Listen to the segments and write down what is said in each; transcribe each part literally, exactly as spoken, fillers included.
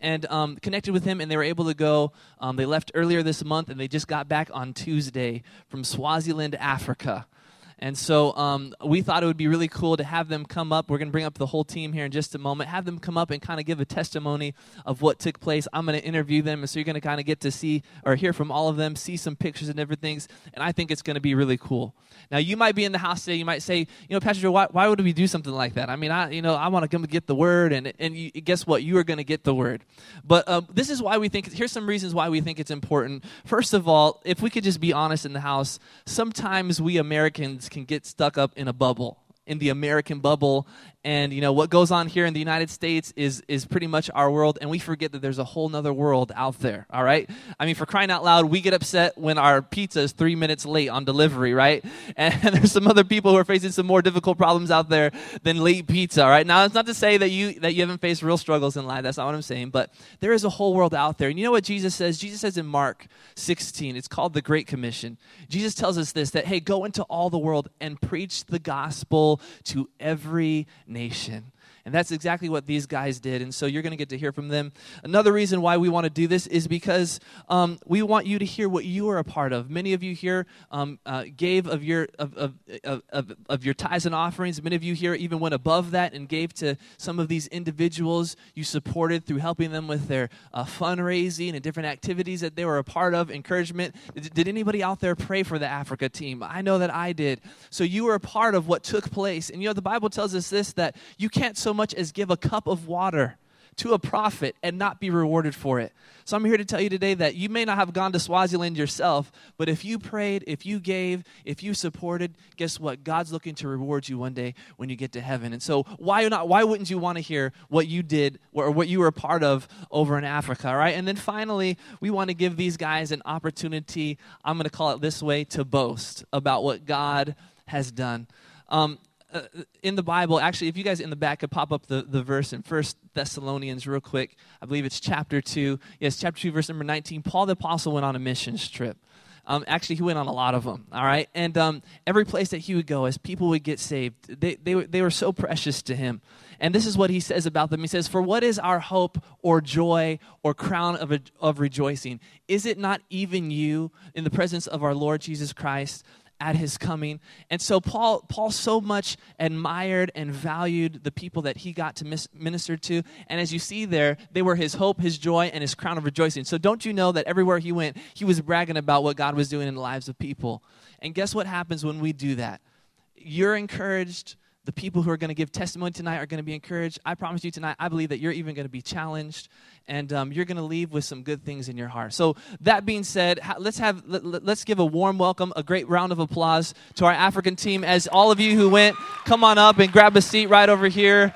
and um, connected with him, and they were able to go. Um, they left earlier this month, and they just got back on Tuesday from Swaziland, Africa. And so um, we thought it would be really cool to have them come up. We're going to bring up the whole team here in just a moment. Have them come up and kind of give a testimony of what took place. I'm going to interview them, and so you're going to kind of get to see or hear from all of them, see some pictures and everything. And I think it's going to be really cool. Now, you might be in the house today. You might say, you know, Pastor Joe, why, why would we do something like that? I mean, I, you know, I want to come and get the word, and and you, guess what? You are going to get the word. But um, this is why we think. Here's some reasons why we think it's important. First of all, if we could just be honest in the house, sometimes we Americans can get stuck up in a bubble, in the American bubble, and you know what goes on here in the United States is is pretty much our world, and we forget that there's a whole nother world out there. All right, I mean, for crying out loud, we get upset when our pizza is three minutes late on delivery, right? And there's some other people who are facing some more difficult problems out there than late pizza. All right, now it's not to say that you that you haven't faced real struggles in life. That's not what I'm saying, but there is a whole world out there. And you know what Jesus says? Jesus says in Mark sixteen, it's called the Great Commission. Jesus tells us this, that hey, go into all the world and preach the gospel to every nation. And that's exactly what these guys did. And so you're going to get to hear from them. Another reason why we want to do this is because um, we want you to hear what you are a part of. Many of you here um, uh, gave of your of, of, of, of, of your tithes and offerings. Many of you here even went above that and gave to some of these individuals you supported through helping them with their uh, fundraising and different activities that they were a part of, encouragement. Did, did anybody out there pray for the Africa team? I know that I did. So you were a part of what took place. And you know, the Bible tells us this, that you can't so much as give a cup of water to a prophet and not be rewarded for it. So I'm here to tell you today that you may not have gone to Swaziland yourself, but if you prayed, if you gave, if you supported, guess what? God's looking to reward you one day when you get to heaven. And so why not? Why wouldn't you want to hear what you did or what you were a part of over in Africa, all right? And then finally, we want to give these guys an opportunity, I'm going to call it this way, to boast about what God has done. Um, Uh, in the Bible, actually, if you guys in the back could pop up the, the verse in First Thessalonians real quick. I believe it's chapter two. Yes, chapter two, verse number nineteen. Paul the Apostle went on a missions trip. Um, actually, he went on a lot of them, all right? And um, every place that he would go, as people would get saved, they, they, were, they were so precious to him. And this is what he says about them. He says, "For what is our hope or joy or crown of, of rejoicing? Is it not even you in the presence of our Lord Jesus Christ at his coming?" And so Paul Paul so much admired and valued the people that he got to mis- minister to. And as you see there, they were his hope, his joy, and his crown of rejoicing. So don't you know that everywhere he went, he was bragging about what God was doing in the lives of people. And guess what happens when we do that? You're encouraged. The people who are going to give testimony tonight are going to be encouraged. I promise you tonight, I believe that you're even going to be challenged, and um, you're going to leave with some good things in your heart. So that being said, ha- let's have let, let's give a warm welcome, a great round of applause to our African team. As all of you who went, come on up and grab a seat right over here,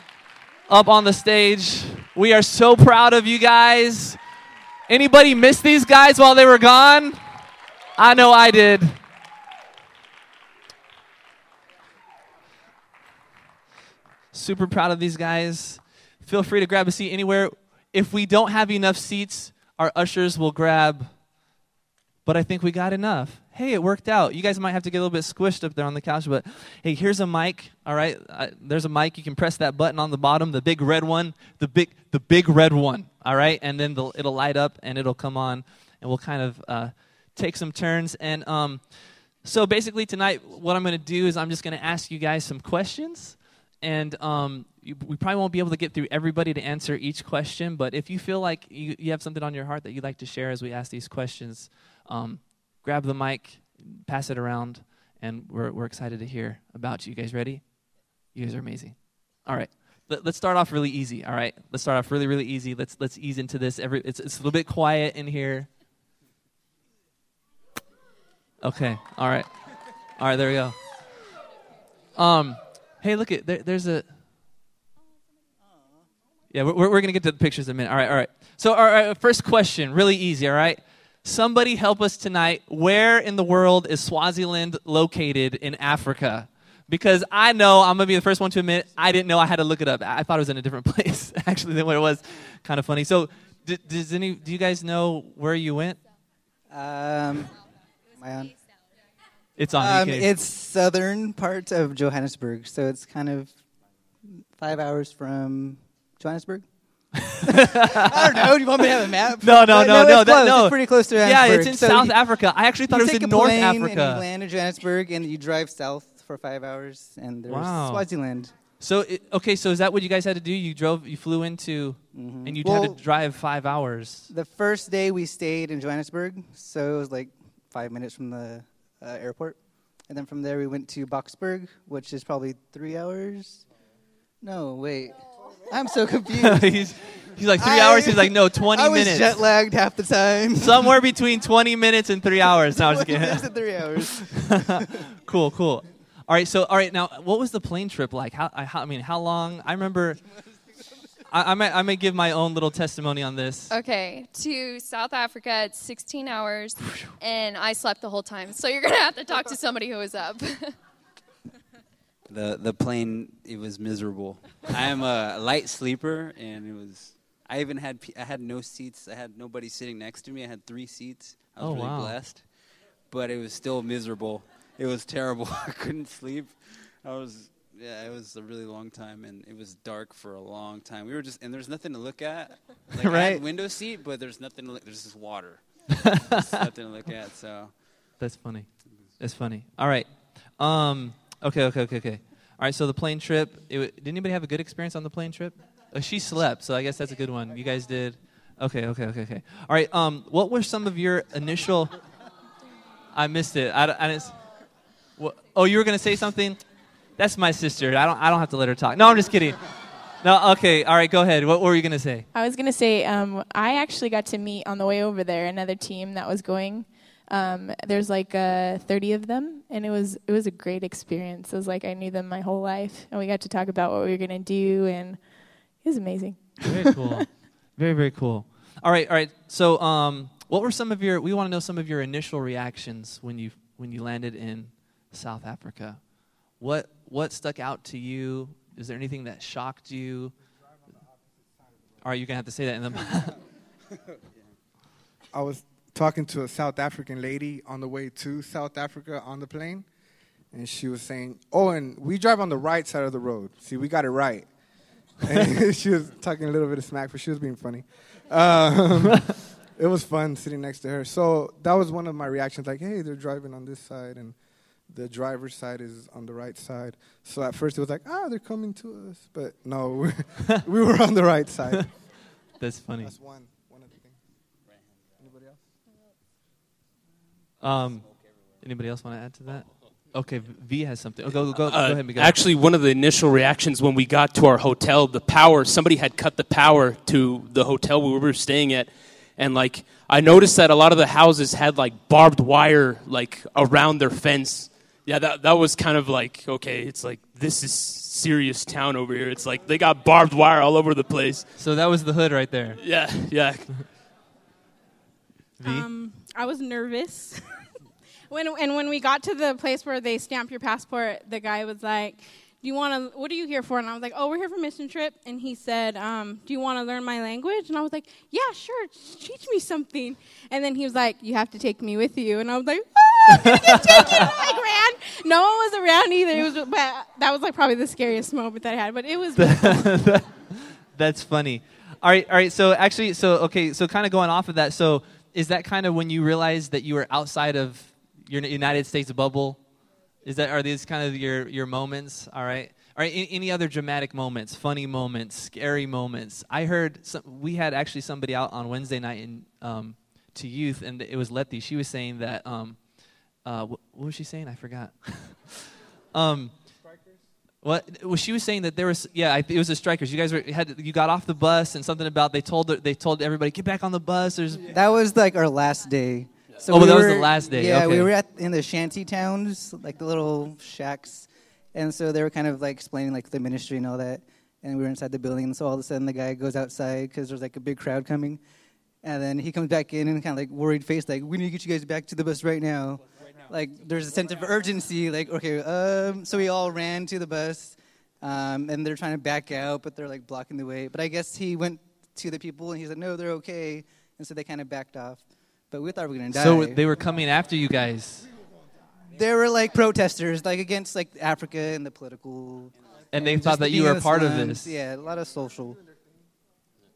up on the stage. We are so proud of you guys. Anybody miss these guys while they were gone? I know I did. Super proud of these guys. Feel free to grab a seat anywhere. If we don't have enough seats, our ushers will grab. But I think we got enough. Hey, it worked out. You guys might have to get a little bit squished up there on the couch, but hey, here's a mic. All right, uh, there's a mic. You can press that button on the bottom, the big red one, the big, the big red one. All right, and then the, it'll light up and it'll come on, and we'll kind of uh, take some turns. And um, so basically tonight, what I'm going to do is I'm just going to ask you guys some questions. And um, you, we probably won't be able to get through everybody to answer each question, but if you feel like you, you have something on your heart that you'd like to share as we ask these questions, um, grab the mic, pass it around, and we're we're excited to hear about you. You guys ready? You guys are amazing. All right. Let, let's start off really easy, all right? Let's start off really, really easy. Let's let's ease into this. Every It's, it's a little bit quiet in here. Okay. All right. All right, there we go. Um... Hey, look at there, there's a. Yeah, we're we're gonna get to the pictures in a minute. All right, all right. So, all right, first question, really easy. All right, somebody help us tonight. Where in the world is Swaziland located in Africa? Because I know I'm gonna be the first one to admit I didn't know. I had to look it up. I thought it was in a different place actually than what it was. Kind of funny. So, d- does any? Do you guys know where you went? Um, my own. It's on. Um, it's southern part of Johannesburg, so it's kind of five hours from Johannesburg. I don't know. Do you want me to have a map? No, no, But no, it's no, that- close. no. It's pretty close to Yeah, Johannesburg. it's in So South you, Africa. I actually thought you it was take in a North plane Africa. and you land in Johannesburg, and you drive south for five hours, and there's Wow. Swaziland. So it, okay, so is that what you guys had to do? You drove, you flew into, Mhm. and you Well, had to drive five hours. The first day we stayed in Johannesburg, so it was like five minutes from the uh, airport. And then from there we went to Boksburg, which is probably three hours. No, wait. I'm so confused. he's, he's like three I- hours. He's like no, twenty I was minutes. jet lagged half the time. Somewhere between twenty minutes and three hours. No, I was twenty minutes kidding. to three hours. Cool, cool. All right, so all right now, what was the plane trip like? How I, how, I mean, how long? I remember. I, I might I might give my own little testimony on this. Okay, to South Africa, it's sixteen hours, and I slept the whole time. So you're going to have to talk to somebody who was up. The the plane, it was miserable. I am a light sleeper, and it was. I even had pe- I had no seats. I had nobody sitting next to me. I had three seats. I was Oh, really wow. blessed, but it was still miserable. It was terrible. I couldn't sleep. I was yeah. It was a really long time, and it was dark for a long time. We were just and there's nothing to look at. Like I Right. had window seat, but there's nothing to look. There's just water. There's nothing to look at. So. That's funny. That's funny. All right. Um. Okay. Okay. Okay. Okay. All right. So the plane trip. It, w- did anybody have a good experience on the plane trip? Uh, she slept, so I guess that's a good one. You guys did. Okay. Okay. Okay. Okay. All right. Um. What were some of your initial? I missed it. I, don't- I didn't. s- What, oh, you were gonna say something? That's my sister. I don't. I don't have to let her talk. No, I'm just kidding. No. Okay. All right. Go ahead. What were you gonna say? I was going to say, um, I actually got to meet on the way over there another team that was going. Um, there's like uh, thirty of them, and it was it was a great experience. It was like I knew them my whole life, and we got to talk about what we were going to do, and it was amazing. Very cool. Very, very cool. All right, all right. So, um, what were some of your? We want to know some of your initial reactions when you when you landed in South Africa. What what stuck out to you? Is there anything that shocked you? All right, you're gonna have to say that in the. I was talking to a South African lady on the way to South Africa on the plane, and she was saying, "Oh, and we drive on the right side of the road. See, we got it right." And she was talking a little bit of smack, but she was being funny. Um, it was fun sitting next to her. So that was one of my reactions, like, "Hey, they're driving on this side, and the driver's side is on the right side." So at first it was like, "Ah, they're coming to us," but no, we we were on the right side. That's funny. That's one one of the things. Anybody else? Um, anybody else want to add to that? Okay, V has something. Oh, go go go, Uh, go ahead, Miguel. Actually, one of the initial reactions when we got to our hotel, the power, somebody had cut the power to the hotel we were staying at. And, like, I noticed that a lot of the houses had, like, barbed wire, like, around their fence. Yeah, that that was kind of like, okay, it's like, this is serious town over here. It's like they got barbed wire all over the place. So that was the hood right there. Yeah, yeah. V. Um, I was nervous. when and when we got to the place where they stamp your passport, the guy was like, "Do you want to? What are you here for?" And I was like, "Oh, we're here for mission trip." And he said, um, "Do you want to learn my language?" And I was like, "Yeah, sure. Just teach me something." And then he was like, "You have to take me with you." And I was like, "Ah, I'm gonna get taken." And I like ran. No one was around either. It was, but that was like probably the scariest moment that I had. But it was. That's funny. All right, all right. So actually, so okay, so kind of going off of that. So is that kind of when you realized that you were outside of your United States bubble? Is that are these kind of your your moments? All right, all right. Any, any other dramatic moments, funny moments, scary moments? I heard some, we had actually somebody out on Wednesday night in um, to youth, and it was Letty. She was saying that. Um, uh, what, what was she saying? I forgot. um, What? Well, she was saying that there was, yeah, I, it was the strikers. You guys were had you got off the bus and something about they told they told everybody get back on the bus. There's That was like our last day. So Oh, we that was were- the last day, Yeah, okay. we were at in the shanty towns, like the little shacks, and so they were kind of like explaining like the ministry and all that. And we were inside the building, and so all of a sudden the guy goes outside because there's like a big crowd coming, and then he comes back in and kind of like worried face, like we need to get you guys back to the bus right now. Like there's a sense of urgency. Like okay, um, so we all ran to the bus. Um, and they're trying to back out, but they're like blocking the way. But I guess he went to the people and he said, no, they're okay. And so they kind of backed off. But we thought we were going to die. so they were coming after you guys, They were like protesters, like against like Africa and the political. and they just thought the that you being were in the part of slums. this. Yeah, a lot of social.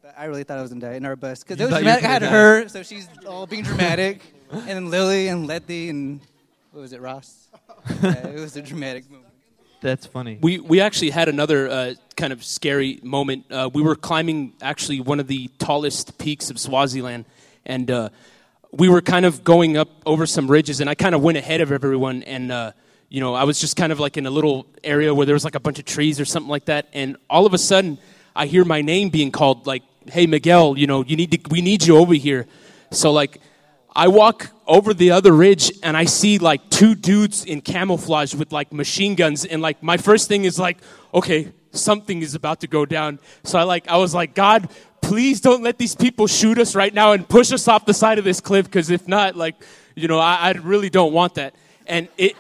But I really thought I was gonna die in our bus because You it was thought you dramatic. were I had gonna her, so she's all being dramatic, and then Lily and Letty and what was it, Ross? Yeah, it was a dramatic moment. That's funny. We we actually had another uh, kind of scary moment. Uh, we were climbing actually one of the tallest peaks of Swaziland, and uh, we were kind of going up over some ridges, and I kind of went ahead of everyone, and uh, you know, I was just kind of like in a little area where there was like a bunch of trees or something like that, and all of a sudden I hear my name being called, like, "Hey, Miguel, you know, you need to, we need you over here." So like, I walk over the other ridge and I see like two dudes in camouflage with like machine guns, and like my first thing is like, okay, something is about to go down. So I like I was like, God, please don't let these people shoot us right now and push us off the side of this cliff, because if not, like, you know, I, I really don't want that. And it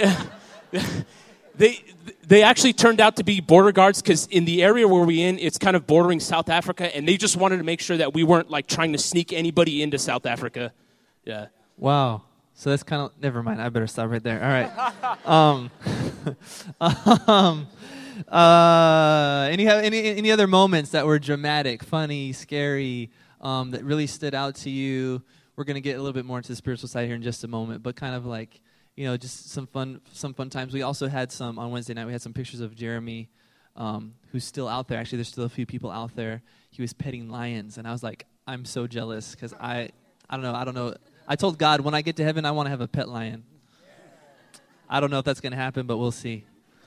they they actually turned out to be border guards, because in the area where we're in, it's kind of bordering South Africa, and they just wanted to make sure that we weren't like trying to sneak anybody into South Africa. Yeah. Wow. So that's kind of, never mind. I better stop right there. All right. um, um, uh, any, any, any other moments that were dramatic, funny, scary, um, that really stood out to you? We're going to get a little bit more into the spiritual side here in just a moment, but kind of like, you know, just some fun, some fun times. We also had some, on Wednesday night, we had some pictures of Jeremy, um, who's still out there. Actually, there's still a few people out there. He was petting lions, and I was like, I'm so jealous, because I, I don't know, I don't know. I told God, when I get to heaven, I want to have a pet lion. I don't know if that's going to happen, but we'll see.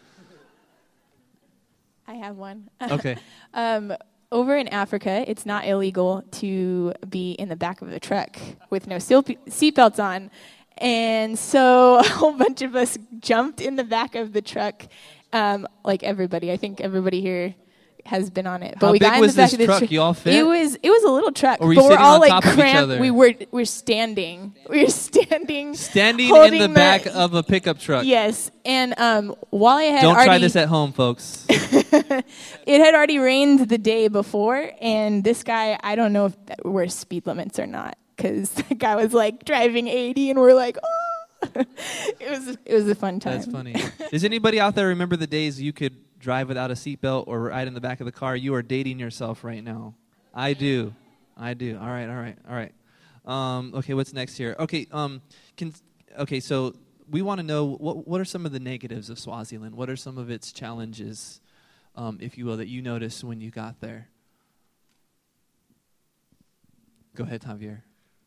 I have one. Okay. um, over in Africa, it's not illegal to be in the back of a truck with no seatbelts on. And so a whole bunch of us jumped in the back of the truck, um, like everybody. I think everybody here has been on it. But How we big got in was the back this of the truck? truck. You all fit? It was it was a little truck, Or were you but we're sitting all on like top of each cramped. other? We were we're standing. We were standing. Standing in holding the back of a pickup truck. Yes, and um, Wally had Don't already, try this at home, folks. it had already rained the day before, and this guy, I don't know if that were speed limits or not, because the guy was like driving eighty, and we're like, oh. it was it was a fun time. That's funny. Does anybody out there remember the days you could drive without a seatbelt or ride in the back of the car? You are dating yourself right now. I do. I do. All right, all right, all right. Um, okay, what's next here? Okay, um, can, okay, so we want to know what what are some of the negatives of Swaziland? What are some of its challenges, um, if you will, that you noticed when you got there? Go ahead, Javier.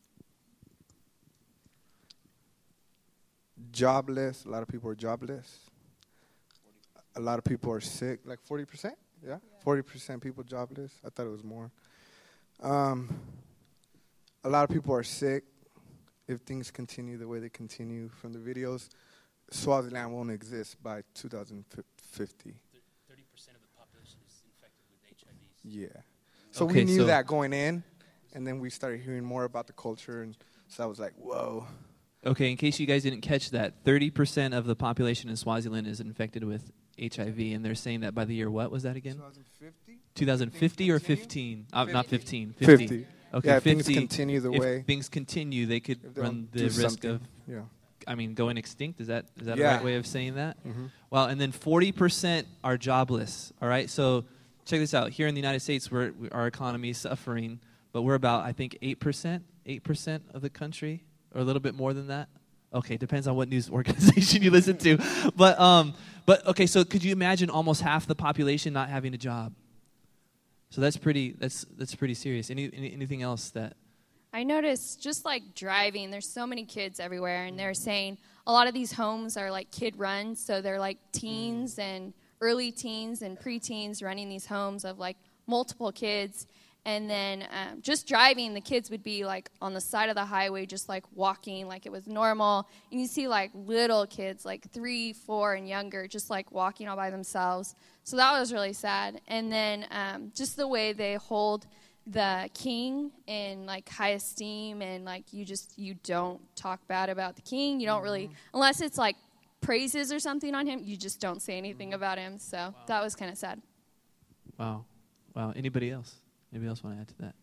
Jobless. A lot of people are jobless. A lot of people are sick. Like forty percent? Yeah? forty percent people jobless. I thought it was more. Um, a lot of people are sick. If things continue the way they continue from the videos, Swaziland won't exist by two thousand fifty. thirty percent of the population is infected with H I V. Yeah. So Okay, we knew so- that going in, and then we started hearing more about the culture, and so I was like, whoa. Okay, in case you guys didn't catch that, thirty percent of the population in Swaziland is infected with H I V, and they're saying that by the year, what was that again? twenty fifty? twenty fifty or continue? fifteen? Uh, not fifteen. fifty. fifty. Okay, Yeah, if fifty. things continue the if way. things continue, they could If they run don't the do risk something. of, Yeah. I mean, going extinct. Is that is that a Yeah. right way of saying that? Mm-hmm. Well, and then forty percent are jobless. All right, so check this out. Here in the United States, we're, we, our economy is suffering, but we're about, I think, eight percent, eight percent of the country, or a little bit more than that. Okay, depends on what news organization you listen to. But, um, but okay, so could you imagine almost half the population not having a job? So that's pretty, that's, that's pretty serious. Any, any anything else that... I noticed just like driving, there's so many kids everywhere, and they're saying a lot of these homes are like kid run, so they're like teens and early teens and preteens running these homes of like multiple kids. And then um, just driving, the kids would be like on the side of the highway, just like walking like it was normal. And you see like little kids, like three, four, and younger, just like walking all by themselves. So that was really sad. And then um, just the way they hold the king in like high esteem, and like you just you don't talk bad about the king. You don't really, unless it's like praises or something on him, you just don't say anything about him. So wow. That was kind of sad. Wow. Wow. Anybody else? Anybody else want to add to that?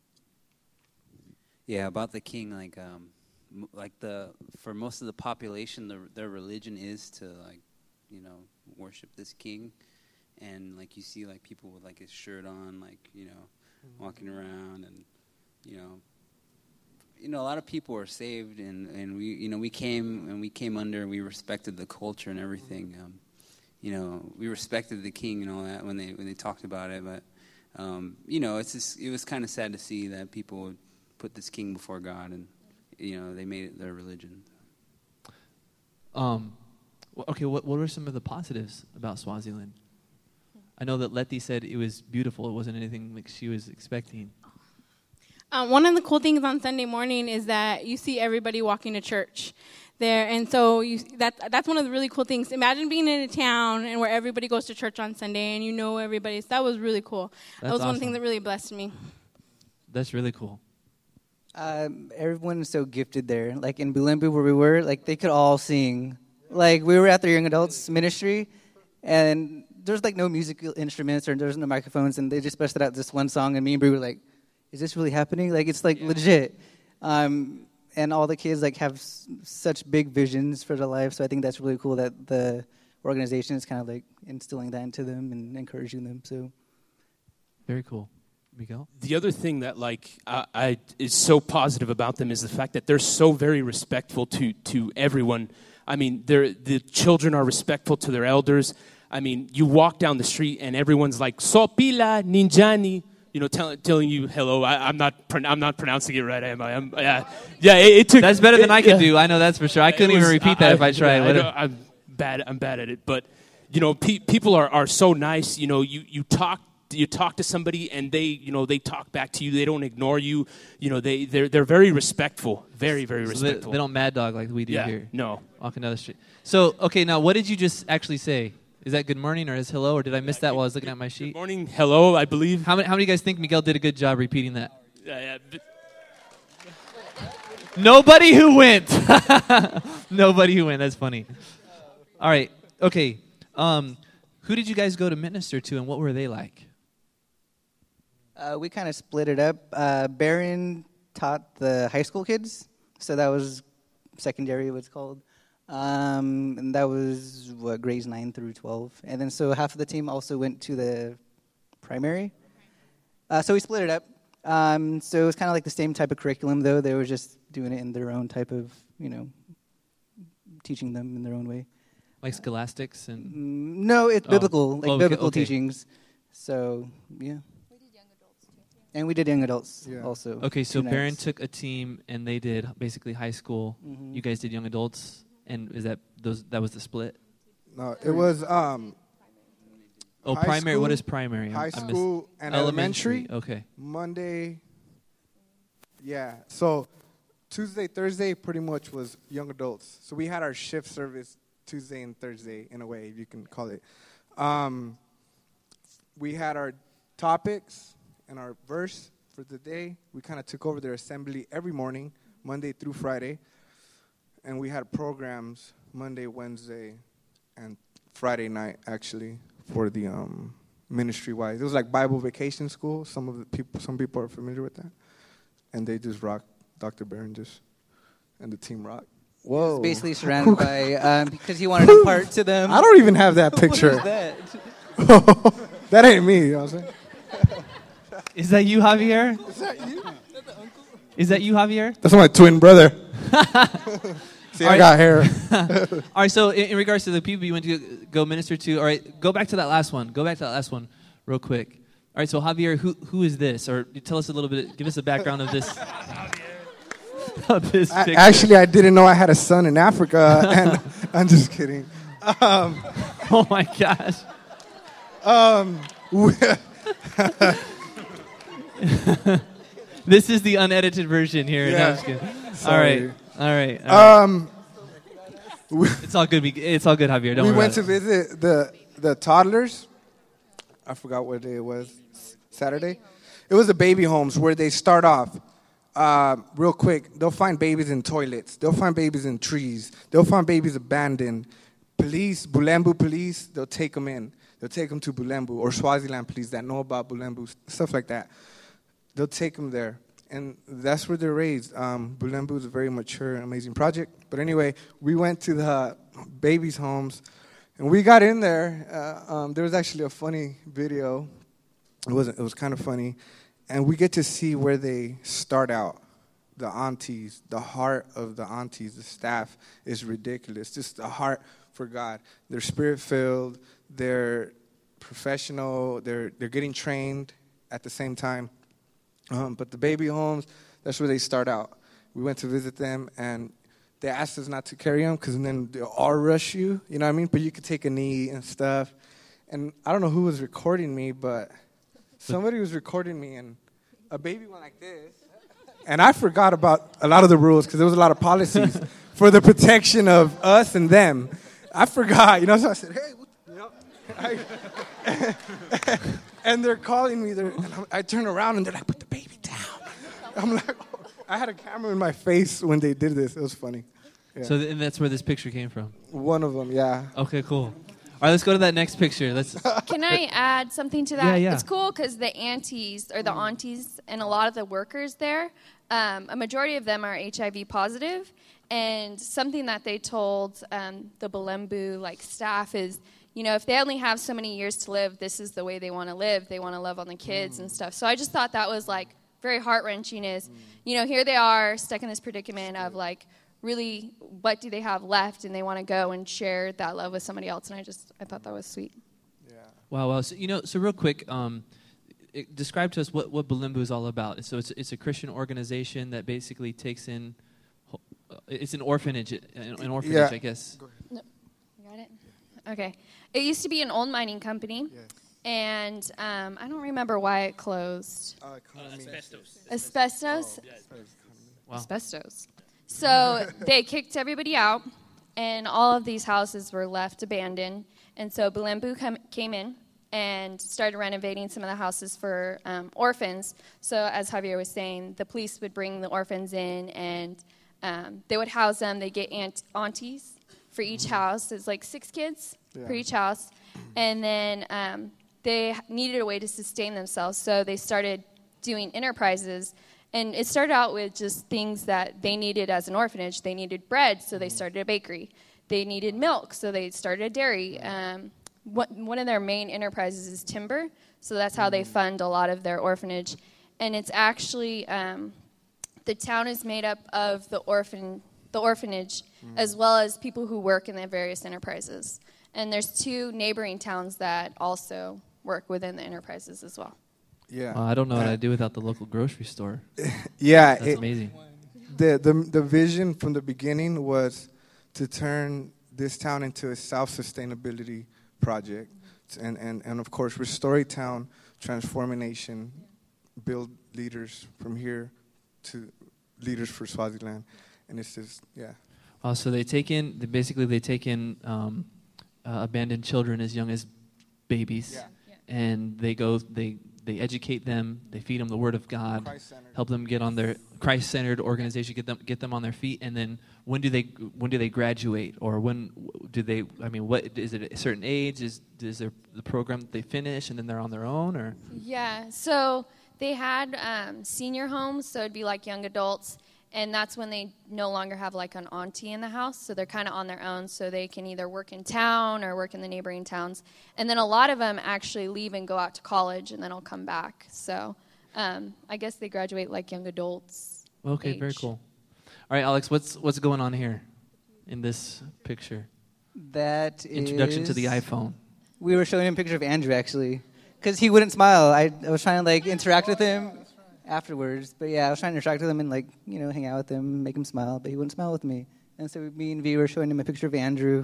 Yeah, about the king, like um, m- like the for most of the population, the, their religion is to like, you know, worship this king, and like you see like people with like his shirt on, like you know, walking around, and you know, you know, a lot of people were saved, and, and we, you know, we came and we came under, and we respected the culture and everything. Um, you know, we respected the king and all that when they when they talked about it, but um, you know, it's just, it was kind of sad to see that people would put this king before God, and you know, they made it their religion. Um, wh- okay, what what were some of the positives about Swaziland? I know that Letty said it was beautiful. It wasn't anything like she was expecting. Um, one of the cool things on Sunday morning is that you see everybody walking to church there, and so you, that that's one of the really cool things. Imagine being in a town and where everybody goes to church on Sunday, and you know everybody. So that was really cool. That's that was awesome. one thing that really blessed me. That's really cool. Um, everyone is so gifted there. Like in Bulembu where we were, like they could all sing. Like we were at the young adults ministry, and there's like no musical instruments or there's no microphones, and they just busted out this one song, and me and Brie were like, "Is this really happening? Like it's like yeah. legit." Um, and all the kids like have s- such big visions for their life, so I think that's really cool that the organization is kind of like instilling that into them and encouraging them. So very cool. Miguel? The other thing that like I, I is so positive about them is the fact that they're so very respectful to to everyone. I mean, they're the children are respectful to their elders. I mean, you walk down the street and everyone's like "Sopila Ninjani," you know, tell, telling you hello. I, I'm not pro- I'm not pronouncing it right, am I? I'm, yeah, yeah. It, it took. That's better than it, I could yeah. do. I know that's for sure. I couldn't was, even repeat that I, if I tried. I, I know, I'm bad. I'm bad at it. But you know, pe- people are, are so nice. You know, you, you talk you talk to somebody and they you know they talk back to you. They don't ignore you. You know, they they're they're very respectful. Very very so respectful. They, they don't mad dog like we do yeah, here. No. Walking down the street. So okay, now what did you just actually say? Is that good morning or is hello, or did I miss that while I was looking at my sheet? Good morning, hello, I believe. How many, how many of you guys think Miguel did a good job repeating that? Yeah, yeah. But Nobody who went. Nobody who went. That's funny. All right. Okay. Um, who did you guys go to minister to, and what were they like? uh, we kind of split it up. Uh, Barron taught the high school kids, so that was secondary, what's called. Um, and that was what grades nine through twelve, and then so half of the team also went to the primary. Uh, so we split it up. Um, so it was kind of like the same type of curriculum, though they were just doing it in their own type of, you know, teaching them in their own way. Like scholastics and Mm, no, it's Oh. biblical, like Oh, okay, biblical okay. teachings. So yeah. We did young adults too. And we did young adults Yeah. also. okay. So two Barron nights. took a team and they did basically high school. Mhm. You guys did young adults, and is that those? That was the split. No, it was um, Oh, High primary. What school- is primary? I'm- high I missed- school and elementary. Okay. Monday. Yeah. So Tuesday, Thursday pretty much was young adults. So we had our shift service Tuesday and Thursday in a way, if you can call it. Um, we had our topics and our verse for the day. We kind of took over their assembly every morning, Monday through Friday. And we had programs Monday, Wednesday, and Friday night, actually, for the um, ministry-wise. It was like Bible vacation school. Some of the people, some people are familiar with that. And they just rock Doctor Barron just, and the team rock. Whoa. It's basically surrounded by, um, because he wanted to impart to them. I don't even have that picture. What is that? That ain't me, you know what I'm saying? Is that you, Javier? Is that you? Is that you, Javier? That's my twin brother. See, All I right. got hair. All right, so in, in regards to the people you went to go minister to, all right, go back to that last one. Go back to that last one real quick. All right, so Javier, who who is this? Or tell us a little bit, give us a background of this. of this I, picture. actually, I didn't know I had a son in Africa. And I'm just kidding. Um, Oh, my gosh. um, This is the unedited version here. No, Yeah. I'm just kidding. All Sorry. right, all right. All right. um, we, it's all good. It's all good, Javier. Don't we worry went to about it. visit the the toddlers. I forgot what day it was. Saturday. It was the baby homes where they start off uh, real quick. They'll find babies in toilets. They'll find babies in trees. They'll find babies abandoned. Police, Bulembu police, they'll take them in. They'll take them to Bulembu or Swaziland police that know about Bulembu, stuff like that. They'll take them there. And that's where they're raised. Um, Bulembu is a very mature and amazing project. But anyway, we went to the babies' homes. And we got in there. Uh, um, there was actually a funny video. It was it was kind of funny. and we get to see where they start out. The aunties, the heart of the aunties, the staff is ridiculous. Just the heart for God. They're spirit-filled. They're professional. They're they're getting trained at the same time. Um, but the baby homes, that's where they start out. We went to visit them, and they asked us not to carry them because then they'll all rush you. You know what I mean? But you could take a knee and stuff. And I don't know who was recording me, but somebody was recording me, and a baby went like this. And I forgot about a lot of the rules because there was a lot of policies for the protection of us and them. I forgot, you know, so I said, hey, what, you know. I, and they're calling me. They're, and I turn around, and they're like, put the baby down. I'm like, oh. I had a camera in my face when they did this. It was funny. Yeah. So th- and that's where this picture came from? One of them, yeah. Okay, cool. All right, let's go to that next picture. Let's. Can I add something to that? Yeah, yeah. It's cool because the aunties or the aunties and a lot of the workers there, um, a majority of them are H I V positive, and something that they told um, the Bulembu like staff is, you know, if they only have so many years to live, this is the way they want to live. They want to love on the kids mm. and stuff. So I just thought that was like very heart wrenching. Is mm. you know, here they are stuck in this predicament of like, really, what do they have left? And they want to go and share that love with somebody else. And I just, I thought that was sweet. Yeah. Wow, wow. So, you know, so real quick, um, it, describe to us what, what Bulembu is all about. So it's it's a Christian organization that basically takes in, uh, it's an orphanage, an, an orphanage, yeah. I guess. No, you got it? Okay. It used to be an old mining company. Yes. And um, I don't remember why it closed. Uh, uh, Asbestos. Asbestos? Oh, yes. Wow. Asbestos. So they kicked everybody out, and all of these houses were left abandoned. And so Bulembu com- came in and started renovating some of the houses for um, orphans. So as Javier was saying, the police would bring the orphans in, and um, they would house them. They'd get aunt- aunties for each house. It's like six kids Yeah. for each house. And then um, they needed a way to sustain themselves, so they started doing enterprises. And it started out with just things that they needed as an orphanage. They needed bread, so they started a bakery. They needed milk, so they started a dairy. Um, what, one of their main enterprises is timber, so that's how they fund a lot of their orphanage. And it's actually, um, the town is made up of the orphan, the orphanage, mm. as well as people who work in the various enterprises. And there's two neighboring towns that also work within the enterprises as well. Yeah. Uh, I don't know what I'd do without the local grocery store. Yeah. That's it, amazing. The, the the vision from the beginning was to turn this town into a self-sustainability project. And, and, and of course, restore town, transform a nation, build leaders from here to leaders for Swaziland. And it's just, yeah. Uh, so they take in, they basically they take in um, uh, abandoned children as young as babies. Yeah. And they go, they they educate them, they feed them the Word of God, help them get on their Christ-centered organization, get them get them on their feet, and then when do they when do they graduate, or when do they? I mean, what is it? A certain age? Is is there the program that they finish and then they're on their own, or? Yeah, so they had um, senior homes, so it'd be like young adults, and that's when they no longer have like an auntie in the house, so they're kind of on their own, so they can either work in town or work in the neighboring towns. And then a lot of them actually leave and go out to college, and then will come back. So um, I guess they graduate like young adults. Okay, age. very cool. All right, Alex, what's what's going on here in this picture? That Introduction is, to the iPhone. We were showing him a picture of Andrew, actually, because he wouldn't smile. I, I was trying to, like, interact with him afterwards. But, yeah, I was trying to interact with him and, like, you know, hang out with him, make him smile, but he wouldn't smile with me. And so me and V were showing him a picture of Andrew,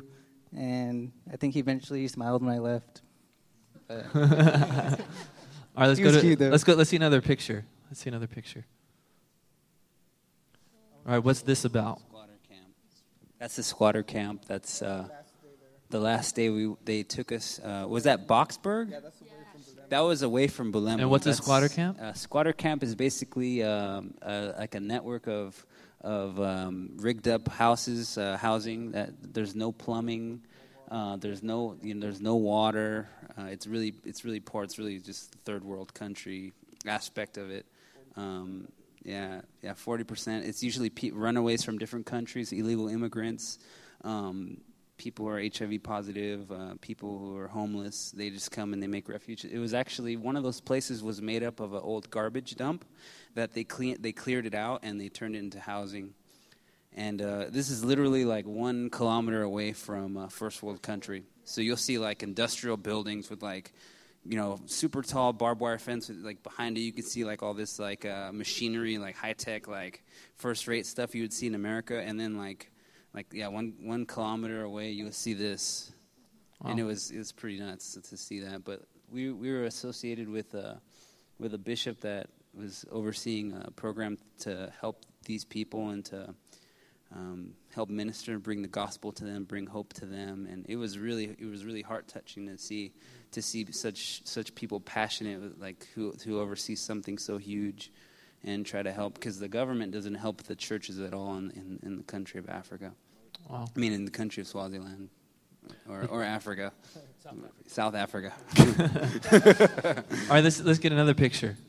and I think he eventually smiled when I left. But All right, let's He go was to cute, though. let's go. Let's see another picture. Let's see another picture. All right, what's this about? Squatter camp. That's the squatter camp. That's uh, the last day we they took us. Uh, was that Boxburg? Yeah, that's away from Bulembu. That was away from Bulembu. And what's a That's- squatter camp? Uh, squatter camp is basically um, uh, like a network of of um, rigged up houses, uh, housing that there's no plumbing, uh, there's no you know, there's no water. Uh, it's really it's really poor. It's really just the third world country aspect of it. Um, Yeah, yeah, forty percent. It's usually pe- runaways from different countries, illegal immigrants. Um, people who are H I V positive, uh, people who are homeless. They just come and they make refuge. It was actually one of those places was made up of an old garbage dump that they clean they cleared it out and they turned it into housing. And uh, this is literally like one kilometer away from a first world country. So you'll see like industrial buildings with like, you know, super tall barbed wire fence. With, like behind it, you can see like all this like uh, machinery, like high tech, like first rate stuff you would see in America. And then like, like yeah, one one kilometer away, you would see this, wow. And it was it was pretty nuts to see that. But we we were associated with uh, with a bishop that was overseeing a program to help these people and to um, help minister, bring the gospel to them, bring hope to them. And it was really it was really heart touching to see. To see such such people passionate, like who who oversee something so huge, and try to help, because the government doesn't help the churches at all in, in, in the country of Africa. Wow. I mean, in the country of Swaziland, or or Africa, South Africa. All right, let's let's get another picture.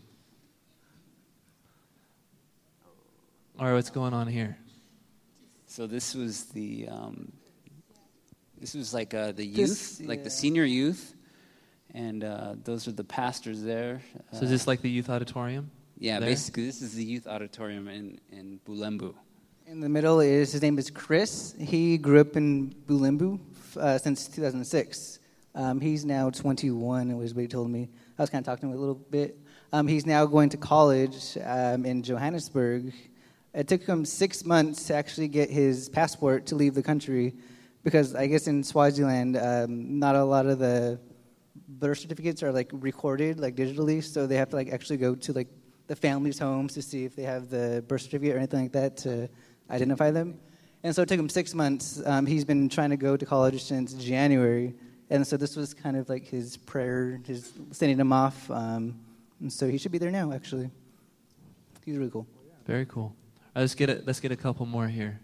All right, what's going on here? So this was the um, this was like uh, the youth, This- like the yeah. senior youth. And uh, those are the pastors there. So is this like the youth auditorium? Yeah, there? basically this is the youth auditorium in, in Bulembu. In the middle is, his name is Chris. He grew up in Bulembu uh, since two thousand six. Um, he's now twenty-one, was what he told me. I was kind of talking to him a little bit. Um, he's now going to college um, in Johannesburg. It took him six months to actually get his passport to leave the country, because I guess in Swaziland, um, not a lot of the birth certificates are like recorded like digitally, so they have to like actually go to like the family's homes to see if they have the birth certificate or anything like that to identify them. And so it took him six months. Um, he's been trying to go to college since January, and so this was kind of like his prayer, his sending him off. Um, and so he should be there now. Actually, he's really cool. Very cool. All right, let's get a, let's get a couple more here.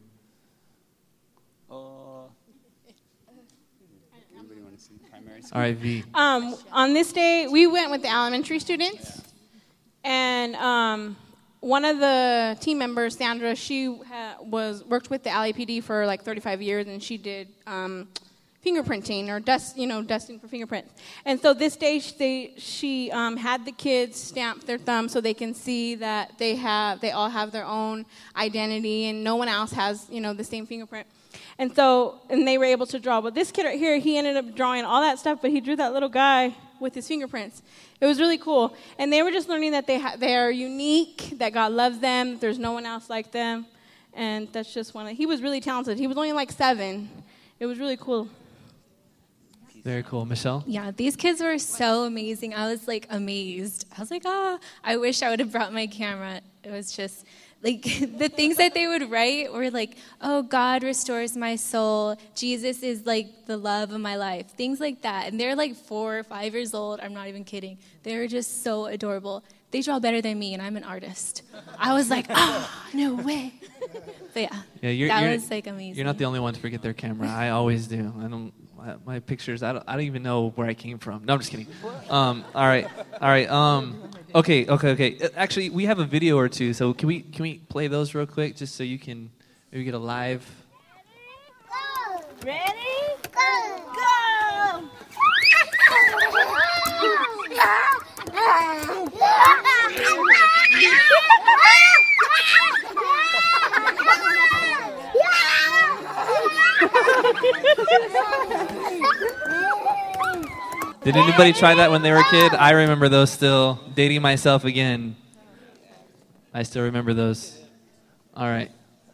All right, V. Um, on this day, we went with the elementary students, and um, one of the team members, Sandra, she ha- was worked with the L A P D for like thirty-five years, and she did um, fingerprinting or dust, you know, dusting for fingerprints. And so this day, she, they, she um, had the kids stamp their thumb so they can see that they have, they all have their own identity, and no one else has, you know, the same fingerprint. And so, and they were able to draw. But this kid right here, he ended up drawing all that stuff, but he drew that little guy with his fingerprints. It was really cool. And they were just learning that they ha- they are unique, that God loves them, there's no one else like them. And that's just one of, he was really talented. He was only like seven. It was really cool. Very cool. Michelle? Yeah, these kids were so amazing. I was like amazed. I was like, ah, I wish I would have brought my camera. It was just like the things that they would write were like, oh, God restores my soul. Jesus is like the love of my life. Things like that. And they're like four or five years old. I'm not even kidding. They're just so adorable. They draw better than me, and I'm an artist. I was like, ah, oh, no way. But yeah, Yeah, you're, that you're, was like amazing. You're not the only one to forget their camera. I always do. I don't. I- My pictures. I don't. I don't even know where I came from. No, I'm just kidding. Um. All right. All right. Um. Okay. Okay. Okay. Uh, Actually, we have a video or two. So can we can we play those real quick, just so you can maybe get a live. Ready? Go! Go! Did anybody try that when they were a kid? I remember those still. Dating myself again. I still remember those. All right.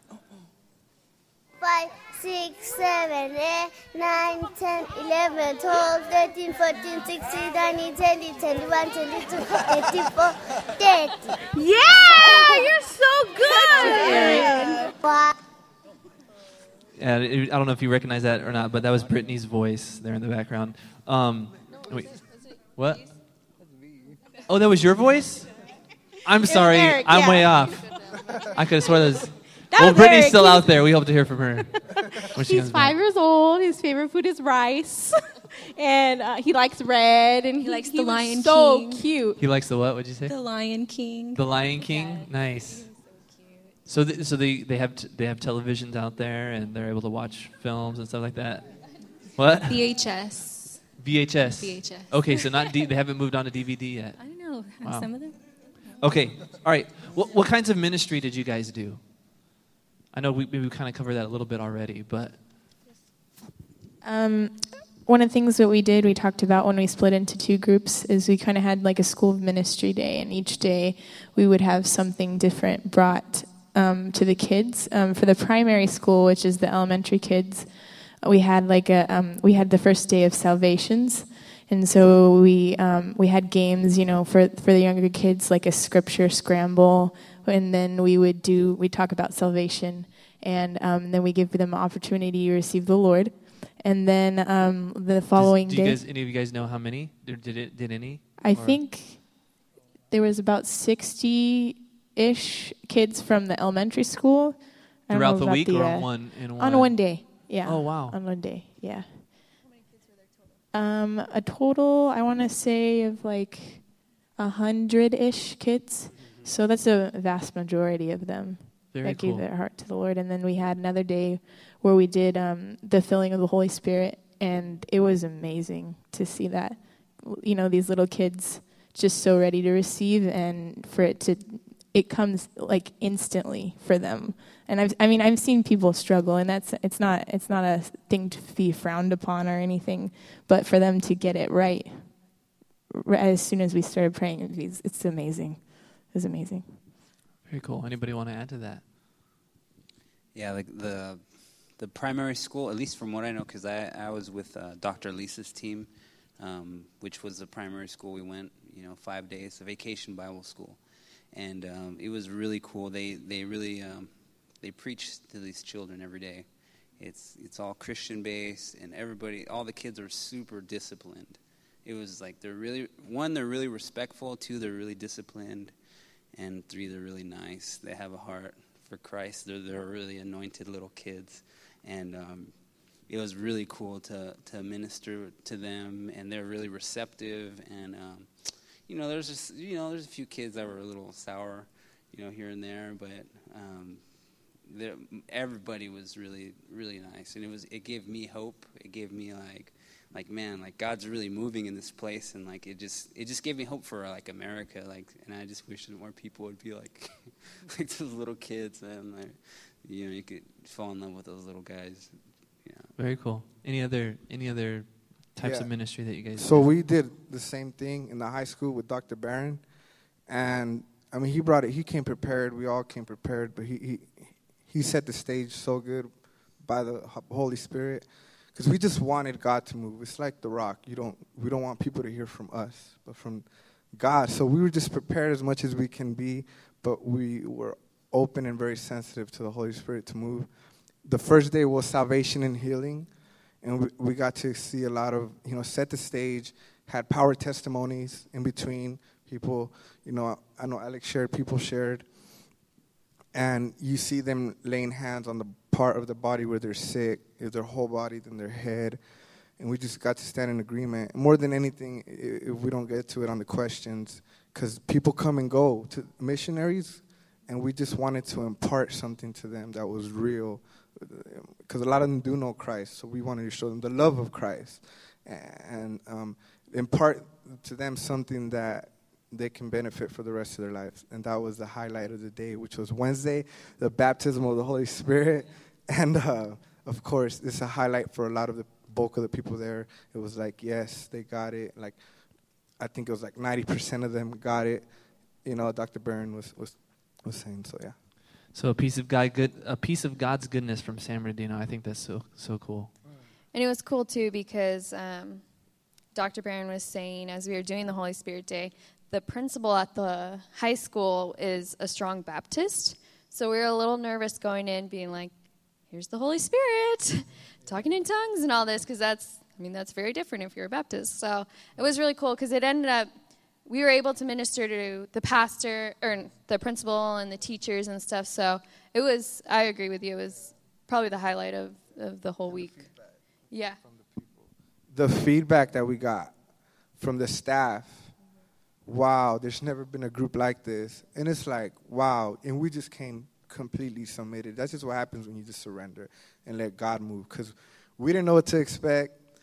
Five, six, seven, eight, nine, ten, eleven, twelve, thirteen, fourteen, sixteen, nineteen, twenty, twenty-one, twenty-two, twenty-four, thirty. Yeah! You're so good! Wow. Yeah, it- I don't know if you recognize that or not, but that was Brittany's voice there in the background. Um, wait, what? Oh, that was your voice? I'm sorry, Eric, I'm yeah. way off. I could have sworn that was. That Well, was Brittany's Eric. still He's- out there. We hope to hear from her when she He's comes five back. years old. His favorite food is rice. and uh, he likes red. And he, likes he the was Lion so King. cute. He likes the what? What'd you say? The Lion King. The Lion King. Nice. So, th- so they, they have t- they have televisions out there, and they're able to watch films and stuff like that. What? V H S. V H S. V H S. Okay, so not D- they haven't moved on to D V D yet. I don't know. Wow. Some of them. Okay, all right. What, what kinds of ministry did you guys do? I know we maybe we kind of covered that a little bit already, but Um, one of the things that we did, we talked about when we split into two groups, is we kind of had like a school of ministry day, and each day we would have something different brought um, to the kids. Um, for the primary school, which is the elementary kids, we had like a um, we had the first day of salvations, and so we um, we had games, you know, for for the younger kids, like a scripture scramble, and then we would do we talk about salvation, and um, then we give them an opportunity to receive the Lord. And then um, the following Does, do you day, guys, any of you guys know how many? Did, did it? Did any? I Or- think there was about sixty-ish kids from the elementary school. I don't Throughout know the about week the, or uh, on one in one? On one day, yeah. Oh, wow. On one day, yeah. Um, a total, I want to say, of like a hundred-ish kids. So that's a vast majority of them Very that cool. gave their heart to the Lord. And then we had another day where we did um, the filling of the Holy Spirit, and it was amazing to see that. You know, these little kids just so ready to receive, and for it to, it comes like instantly for them. And I've, I mean, I've seen people struggle, and that's it's not it's not a thing to be frowned upon or anything, but for them to get it right, r- as soon as we started praying, it's, it's amazing. It was amazing. Very cool. Anybody want to add to that? Yeah, like the the primary school, at least from what I know, because I, I was with uh, Doctor Lisa's team, um, which was the primary school we went, you know, five days, a vacation Bible school. And um, it was really cool. They they really, um, they preach to these children every day. It's it's all Christian-based, and everybody, all the kids are super disciplined. It was like they're really, one, they're really respectful, two, they're really disciplined, and three, they're really nice. They have a heart for Christ. They're, they're really anointed little kids. And um, it was really cool to, to minister to them, and they're really receptive. And, um, you know, there's just, you know, there's a few kids that were a little sour, you know, here and there, but um, there, everybody was really, really nice. And it was, it gave me hope. It gave me like, like, man, like God's really moving in this place, and like it just it just gave me hope for like America, like, and I just wish that more people would be like like those little kids, and like, you know, you could fall in love with those little guys. Yeah. Very cool. Any other any other types Yeah. of ministry that you guys So do? we did the same thing in the high school with Doctor Barron, and I mean he brought it. He came prepared. We all came prepared, but he he, he set the stage so good by the Holy Spirit, because we just wanted God to move. It's like the rock. You don't we don't want people to hear from us, but from God. So we were just prepared as much as we can be, but we were open and very sensitive to the Holy Spirit to move. The first day was salvation and healing. And we, we got to see a lot of, you know, set the stage, had power testimonies in between. People, you know, I know Alex shared, people shared. And you see them laying hands on the part of the body where they're sick, if their whole body, then their head. And we just got to stand in agreement. More than anything, i- if we don't get to it on the questions, because people come and go to missionaries, and we just wanted to impart something to them that was real, because a lot of them do know Christ, so we wanted to show them the love of Christ and um, impart to them something that they can benefit for the rest of their lives. And that was the highlight of the day, which was Wednesday, the baptism of the Holy Spirit. And, uh, of course, it's a highlight for a lot of the bulk of the people there. It was like, yes, they got it. Like, I think it was like ninety percent of them got it. You know, Doctor Barron was, was, was saying, so yeah. So a piece of God good a piece of God's goodness from San Bernardino. I think that's so so cool. And it was cool, too, because um, Doctor Barron was saying, as we were doing the Holy Spirit Day, the principal at the high school is a strong Baptist. So we were a little nervous going in, being like, here's the Holy Spirit, talking in tongues and all this, because that's, I mean, that's very different if you're a Baptist. So it was really cool, because it ended up, we were able to minister to the pastor, or the principal and the teachers and stuff. So it was, I agree with you, it was probably the highlight of, of the whole week. Yeah. The feedback that we got from the staff, wow, there's never been a group like this. And it's like, wow, and we just came completely submitted. That's just what happens when you just surrender and let God move, because we didn't know what to expect.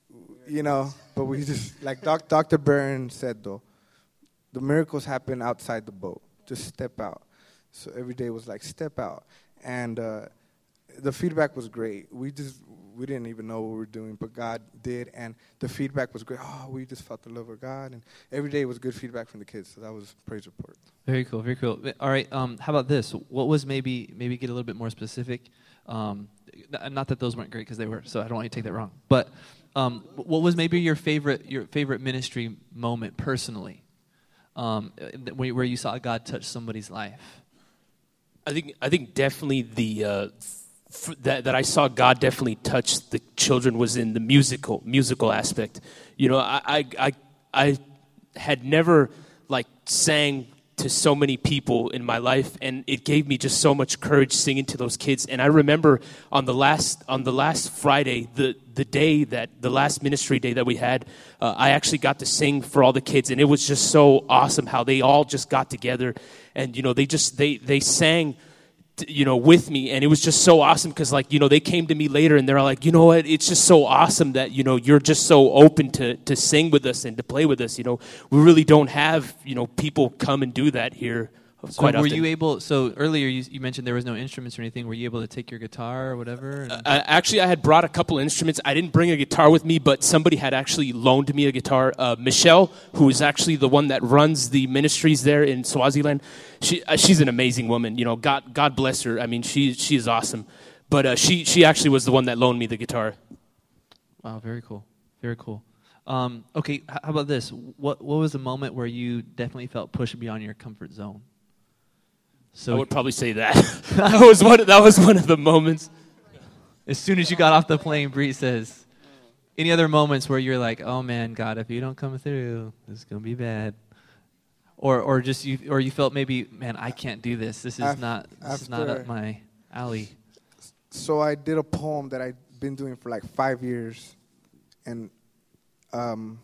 you know, but we just, like doc, Doctor Byrne said, though, the miracles happen outside the boat. Just step out. So every day was like, step out. And uh, the feedback was great. We just, we didn't even know what we were doing, but God did. And the feedback was great. Oh, we just felt the love of God. And every day was good feedback from the kids. So that was praise report. Very cool, very cool. All right, um, how about this? What was maybe, maybe get a little bit more specific? Um, n- not that those weren't great because they were, so I don't want you to take that wrong. But um, what was maybe your favorite, your favorite ministry moment personally? Um, where you saw God touch somebody's life? I think I think definitely the uh, f- that that I saw God definitely touch the children was in the musical musical aspect. You know, I I I, I had never like sang to so many people in my life, and it gave me just so much courage singing to those kids. And I remember on the last on the last Friday, the the day that the last ministry day that we had, uh, I actually got to sing for all the kids, and it was just so awesome how they all just got together, and you know they just they they sang, you know, with me, and it was just so awesome because, like, you know, they came to me later and they're like, you know what, it's just so awesome that, you know, you're just so open to to sing with us and to play with us. You know, we really don't have, you know, people come and do that here So quite were often. you able, so earlier you, you mentioned there was no instruments or anything. Were you able to take your guitar or whatever? And Uh, actually, I had brought a couple instruments. I didn't bring a guitar with me, but somebody had actually loaned me a guitar. Uh, Michelle, who is actually the one that runs the ministries there in Swaziland, she uh, she's an amazing woman. You know, God God bless her. I mean, she she is awesome. But uh, she she actually was the one that loaned me the guitar. Wow, very cool, very cool. Um, okay, h- how about this? What what was the moment where you definitely felt pushed beyond your comfort zone? So I would probably say that. that was one. That was one of the moments. As soon as you got off the plane, Bree says, any other moments where you're like, oh man, God, if you don't come through, this is going to be bad. Or or just you or you felt maybe, man, I can't do this. This is Af- not this is not after- up my alley. So I did a poem that I've been doing for like five years. And um,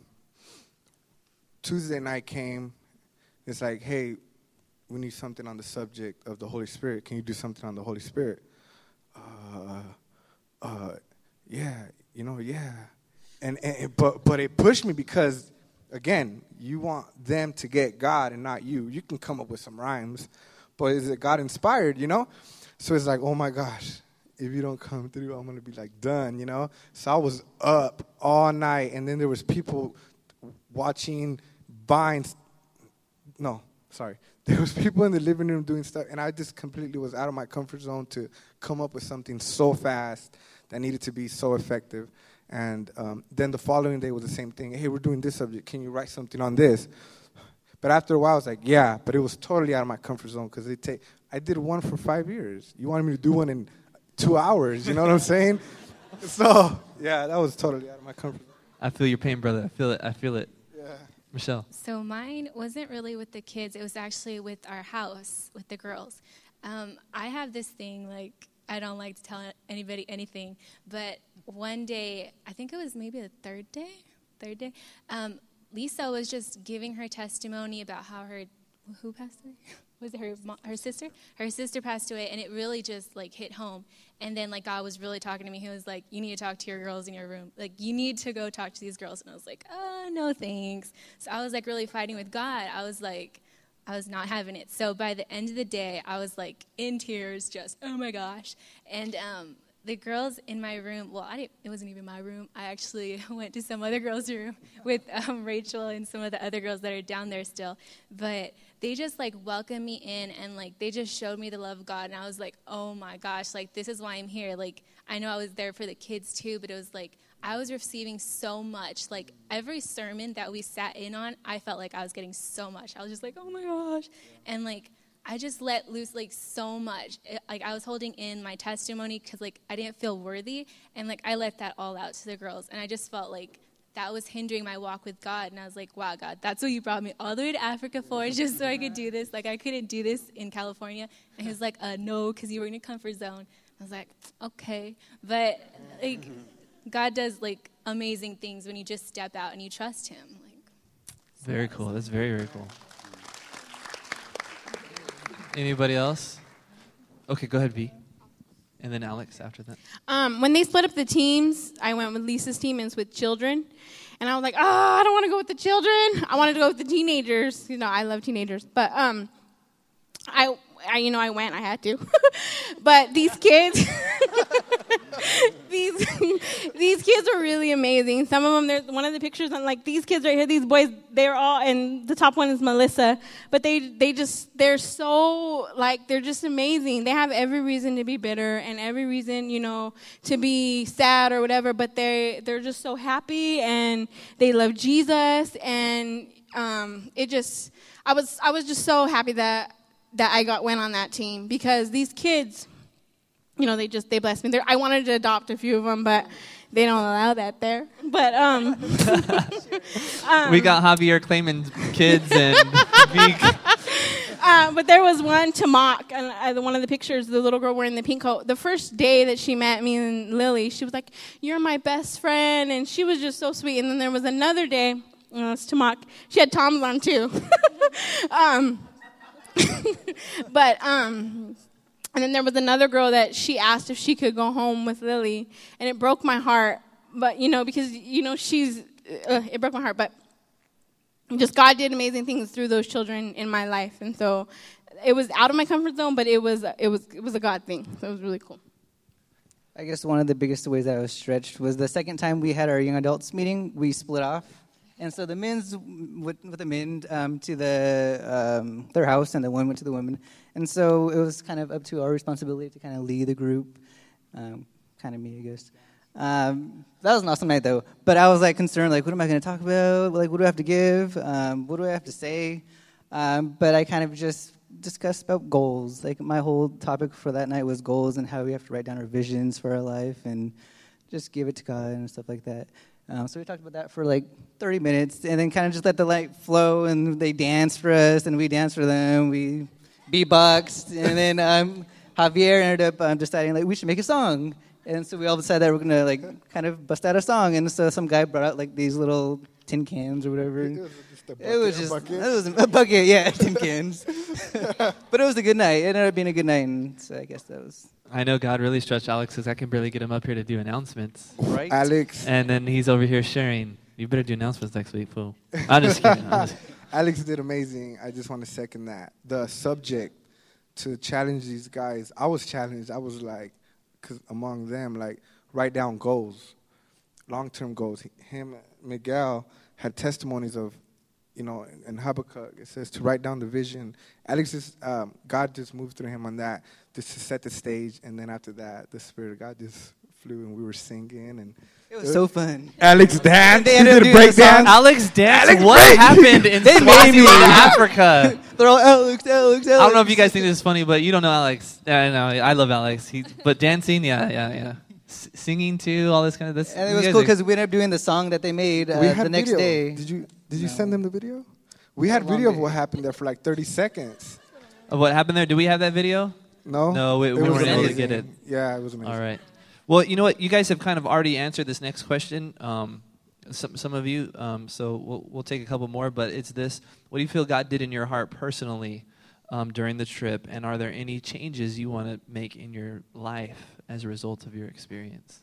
Tuesday night came. It's like, hey, we need something on the subject of the Holy Spirit. Can you do something on the Holy Spirit? Uh, uh, yeah, you know, yeah. And, and but but it pushed me because, again, you want them to get God and not you. You can come up with some rhymes, but is it God inspired, you know? So it's like, oh my gosh, if you don't come through, I'm going to be like done, you know? So I was up all night, and then there was people watching, buying, no, sorry. There was people in the living room doing stuff, and I just completely was out of my comfort zone to come up with something so fast that needed to be so effective. And um, then the following day was the same thing. Hey, we're doing this subject. Can you write something on this? But after a while, I was like, yeah, but it was totally out of my comfort zone because they take. I did one for five years. You wanted me to do one in two hours. You know what I'm saying? So, yeah, that was totally out of my comfort zone. I feel your pain, brother. I feel it. I feel it. Yeah. Michelle. So mine wasn't really with the kids. It was actually with our house, with the girls. Um, I have this thing, like, I don't like to tell anybody anything, but one day, I think it was maybe the third day, third day, um, Lisa was just giving her testimony about how her, who passed away? Was it her mom, her sister? Her sister passed away, and it really just, like, hit home. And then, like, God was really talking to me. He was like, you need to talk to your girls in your room. Like, you need to go talk to these girls. And I was like, oh, no thanks. So I was, like, really fighting with God. I was, like, I was not having it. So by the end of the day, I was, like, in tears, just, oh, my gosh. And um, the girls in my room, well, I didn't, it wasn't even my room. I actually went to some other girl's room with um, Rachel and some of the other girls that are down there still. But they just, like, welcomed me in, and, like, they just showed me the love of God. And I was like, oh, my gosh, like, this is why I'm here. Like, I know I was there for the kids, too, but it was, like, I was receiving so much. Like, every sermon that we sat in on, I felt like I was getting so much. I was just like, oh, my gosh. And, like, I just let loose, like, so much. It, like, I was holding in my testimony because, like, I didn't feel worthy. And, like, I let that all out to the girls. And I just felt like that was hindering my walk with God. And I was like, wow, God, that's what you brought me all the way to Africa for, just so I could do this. Like, I couldn't do this in California. And he was like, uh, no, because you were in your comfort zone. I was like, okay. But, like, God does, like, amazing things when you just step out and you trust him. Like, so Very cool. That's very, very cool. Anybody else? Okay, go ahead, V. And then Alex after that. Um, when they split up the teams, I went with Lisa's team and it's with children. And I was like, oh, I don't want to go with the children. I wanted to go with the teenagers. You know, I love teenagers. But um, I, I, you know, I went. I had to. But these kids, these these kids are really amazing. Some of them, there's one of the pictures on like these kids right here. These boys, they're all, and the top one is Melissa. But they they just they're so like they're just amazing. They have every reason to be bitter and every reason, you know, to be sad or whatever. But they they're just so happy and they love Jesus. And um, it just I was I was just so happy that. that I got went on that team because these kids, you know, they just, they blessed me. They're, I wanted to adopt a few of them, but they don't allow that there. But, um. um we got Javier claiming kids and uh, but there was one, Tamak, and uh, one of the pictures, the little girl wearing the pink coat. The first day that she met me and Lily, she was like, you're my best friend. And she was just so sweet. And then there was another day, uh, it's Tamak. She had Toms on too. um. but um and then there was another girl that she asked if she could go home with Lily, and it broke my heart. But you know, because you know she's uh, it broke my heart, but just God did amazing things through those children in my life. And so it was out of my comfort zone, but it was it was it was a God thing. So it was really cool. I guess one of the biggest ways that I was stretched was the second time we had our young adults meeting, we split off. And so the men's went with the men um, to the um, their house, and the one went to the women. And so it was kind of up to our responsibility to kind of lead the group, um, kind of me, I guess. Um, that was an awesome night, though. But I was like concerned, like, what am I going to talk about? Like, what do I have to give? Um, what do I have to say? Um, but I kind of just discussed about goals. Like my whole topic for that night was goals and how we have to write down our visions for our life and just give it to God and stuff like that. Um, so we talked about that for like thirty minutes, and then kind of just let the light flow, and they danced for us, and we danced for them. We beatboxed, and then um, Javier ended up um, deciding like we should make a song, and so we all decided that we're gonna like kind of bust out a song, and so some guy brought out like these little tin cans or whatever. It was just a bucket. It was just a bucket, it was a bucket yeah, tin cans. But it was a good night. It ended up being a good night, and so I guess that was. I know God really stretched Alex because I can barely get him up here to do announcements. Right. Alex. And then he's over here sharing. You better do announcements next week, fool. I'm just kidding. I'm just kidding. Alex did amazing. I just want to second that. The subject to challenge these guys, I was challenged. I was like, cause among them, like, write down goals, long-term goals. Him, Miguel, had testimonies of, you know, in Habakkuk, it says to write down the vision. Alex, is, um, God just moved through him on that, just to set the stage. And then after that, the Spirit of God just flew, and we were singing. And it was, it was so fun. Alex danced. They He did a break break dance. Alex danced? Alex What break. happened in They made me. Swaziland, Africa? They're all Alex, Alex, Alex. I don't know if you guys think this is funny, but you don't know Alex. Yeah, no, I love Alex. He, but dancing, yeah, yeah, yeah. S- singing too, all this kind of this. And it was cool because we ended up doing the song that they made uh, we had the next video. day. Did you Did you No. send them the video? We had video of what happened there for like thirty seconds. Of what happened there? Do we have that video? No? No, we, It we was weren't able to amazing. get it. Yeah, it was amazing. All right. Well, you know what? You guys have kind of already answered this next question. Um, some some of you. Um, so we'll we'll take a couple more. But it's this: what do you feel God did in your heart personally um, during the trip? And are there any changes you want to make in your life as a result of your experience?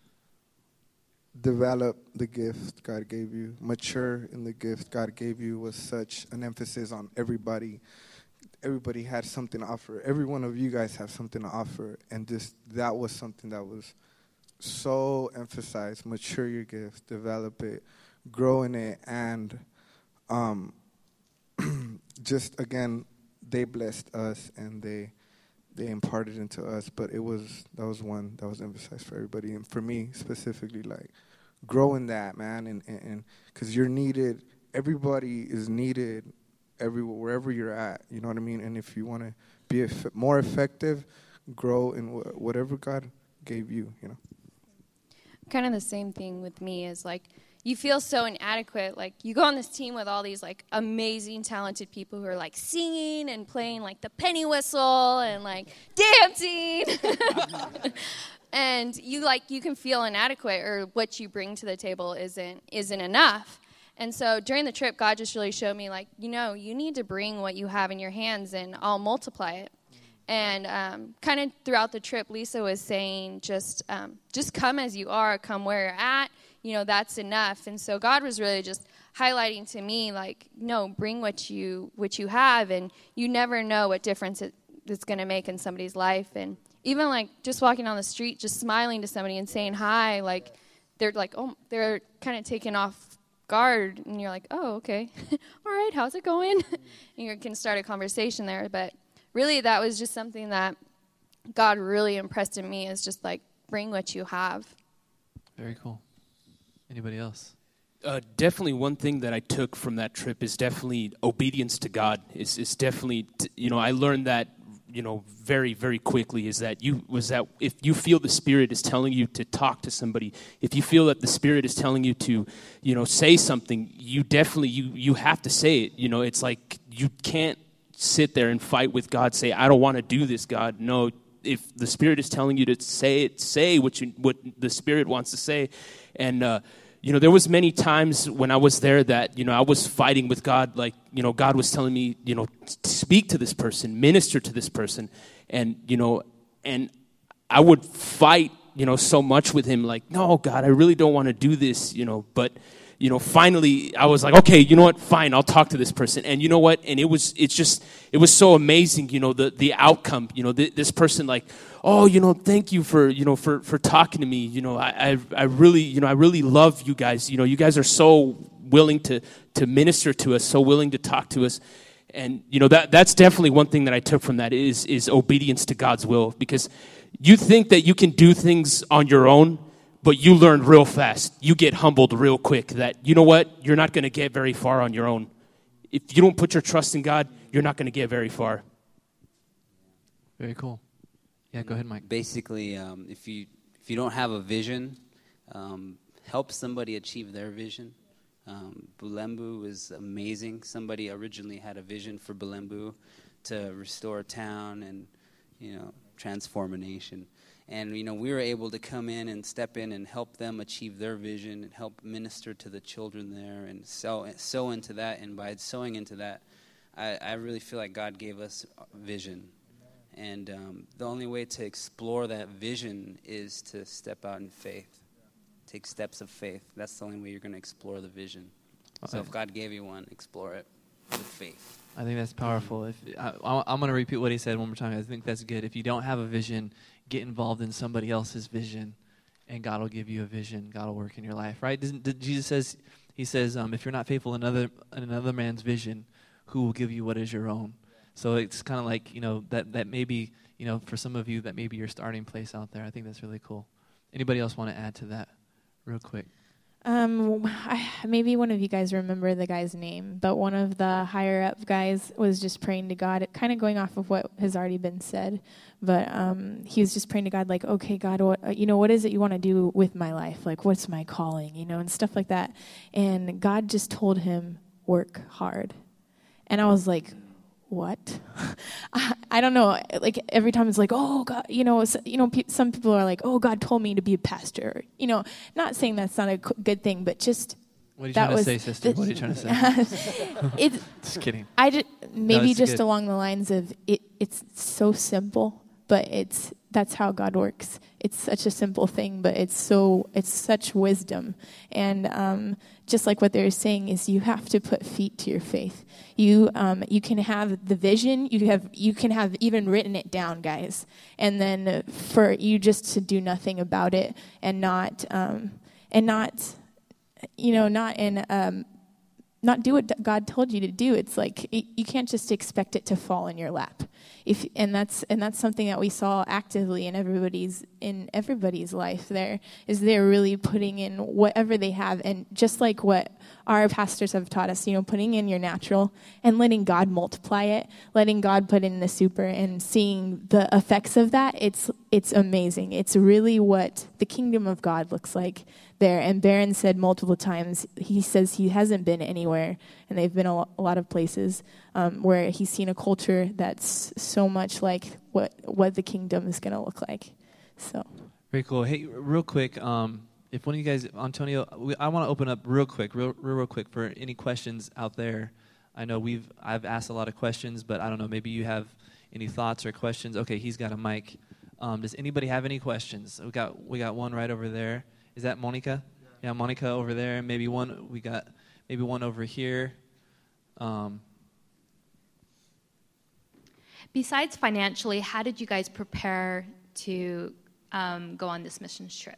Develop the gift God gave you. Mature in the gift God gave you was such an emphasis on everybody. Everybody had something to offer. Every one of you guys have something to offer. And just that was something that was so emphasized. Mature your gift, develop it, grow in it, and um, just, again, they blessed us and they they imparted into us. But it was, that was one that was emphasized for everybody. And for me specifically, like, grow in that, man, and and because you're needed. Everybody is needed everywhere, wherever you're at, you know what I mean? And if you want to be eff- more effective, grow in wh- whatever God gave you, you know? Kind of the same thing with me is like, you feel so inadequate. Like, you go on this team with all these, like, amazing, talented people who are, like, singing and playing, like, the penny whistle and, like, dancing. And you, like, you can feel inadequate, or what you bring to the table isn't isn't enough. And so during the trip, God just really showed me, like, you know, you need to bring what you have in your hands, and I'll multiply it. And um, kind of throughout the trip, Lisa was saying, just um, just come as you are, come where you're at. You know, that's enough. And so God was really just highlighting to me, like, no, bring what you what you have, and you never know what difference it, it's going to make in somebody's life. And even like just walking on the street, just smiling to somebody and saying hi, like they're like, oh, they're kind of taken off guard, and you're like, oh, okay, all right, how's it going? And you can start a conversation there. But really, that was just something that God really impressed in me, is just like, bring what you have. Very cool. Anybody else? Uh, definitely one thing that I took from that trip is definitely obedience to God. It's, it's definitely, t- you know, I learned that, you know, very, very quickly is that you, was that if you feel the Spirit is telling you to talk to somebody, if you feel that the Spirit is telling you to, you know, say something, you definitely, you, you have to say it. You know, it's like you can't sit there and fight with God, say, I don't want to do this, God. No, if the Spirit is telling you to say it, say what you, what the Spirit wants to say. And, uh, you know, there was many times when I was there that, you know, I was fighting with God, like, you know, God was telling me, you know, speak to this person, minister to this person. And, you know, and I would fight, you know, so much with him, like, no, God, I really don't want to do this, you know, but, you know, finally I was like, okay, you know what, fine, I'll talk to this person. And you know what, and it was, it's just, it was so amazing, you know, the, the outcome, you know, th- this person like, oh, you know, thank you for, you know, for, for talking to me. You know, I, I, I really, you know, I really love you guys. You know, you guys are so willing to, to minister to us, so willing to talk to us. And, you know, that, that's definitely one thing that I took from that is, is obedience to God's will. Because you think that you can do things on your own, but you learn real fast. You get humbled real quick that, you know what, you're not going to get very far on your own. If you don't put your trust in God, you're not going to get very far. Very cool. Yeah, go ahead, Mike. Basically, um, if you if you don't have a vision, um, help somebody achieve their vision. Um, Bulembu is amazing. Somebody originally had a vision for Bulembu to restore a town and, you know, transform a nation. And, you know, we were able to come in and step in and help them achieve their vision and help minister to the children there and sow, sow into that. And by sowing into that, I, I really feel like God gave us vision. And um, the only way to explore that vision is to step out in faith. Take steps of faith. That's the only way you're going to explore the vision. So if God gave you one, explore it with faith. I think that's powerful. If I, I'm going to repeat what he said one more time. I think that's good. If you don't have a vision, get involved in somebody else's vision, and God will give you a vision. God will work in your life, right? Doesn't, did Jesus says, he says, um, if you're not faithful in another, in another man's vision, who will give you what is your own? So it's kind of like, you know, that, that maybe, you know, for some of you, that may be your starting place out there. I think that's really cool. Anybody else want to add to that real quick? Um, I, maybe one of you guys remember the guy's name, but one of the higher up guys was just praying to God, kind of going off of what has already been said. But um, he was just praying to God, like, okay, God, what, you know, what is it you want to do with my life? Like, what's my calling, you know, and stuff like that. And God just told him, work hard. And I was like, what? I, I don't know. Like every time it's like, oh God, you know, so, you know, pe- some people are like, oh, God told me to be a pastor. You know, not saying that's not a co- good thing, but just what are you that trying was to say, sister? The, what are you trying to say? It's just kidding. I just maybe no, just good. along the lines of it. It's so simple, but it's that's how God works. It's such a simple thing, but it's so it's such wisdom. And um, just like what they're saying is, you have to put feet to your faith. You um, you can have the vision. You have you can have even written it down, guys. And then for you just to do nothing about it and not um, and not you know not in. Um, Not do what God told you to do. It's like it, you can't just expect it to fall in your lap. If and that's and that's something that we saw actively in everybody's in everybody's life. There is they're really putting in whatever they have, and just like what our pastors have taught us, you know, putting in your natural and letting God multiply it, letting God put in the super, and seeing the effects of that. It's it's amazing. It's really what the kingdom of God looks like there. And Barron said multiple times, he says he hasn't been anywhere, and they've been a, a lot of places um, where he's seen a culture that's so much like what what the kingdom is going to look like. So very cool. Hey, real quick, um, if one of you guys, Antonio, we, I want to open up real quick, real, real, real quick for any questions out there. I know we've I've asked a lot of questions, but I don't know, maybe you have any thoughts or questions. Okay, he's got a mic. Um, does anybody have any questions? We got we got one right over there. Is that Monica? Yeah, yeah Monica over there. Maybe one. We got maybe one over here. Um, Besides financially, how did you guys prepare to um, go on this missions trip?